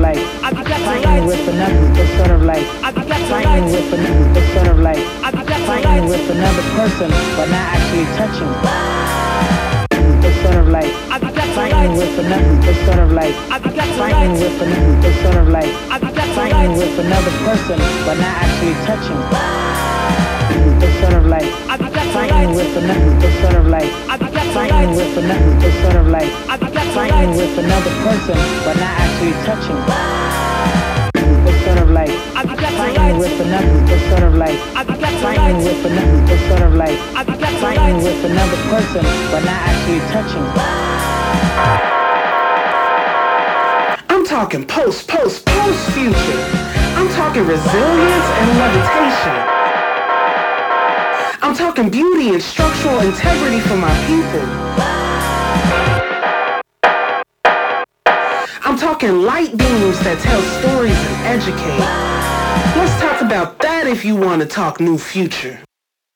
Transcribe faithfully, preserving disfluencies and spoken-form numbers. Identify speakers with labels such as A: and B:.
A: like fighting with another. It's sort of like fighting with another. It's sort of like fighting with another person, but not actually touching. It's sort of like fighting with another. It's sort of like fighting with another. It's sort of like fighting with another person, but not actually touching. It's sort of like fighting with another. It's sort of like fighting with another. It's sort of like fighting with another person, but not actually touching. It's sort of like fighting with another. It's sort of like fighting with another. It's sort of like fighting with another person, but not actually touching.
B: I'm talking post, post, post future. I'm talking resilience and levitation. I'm talking beauty and structural integrity for my people. I'm talking light beams that tell stories and educate. Let's talk about that if you want to talk new future.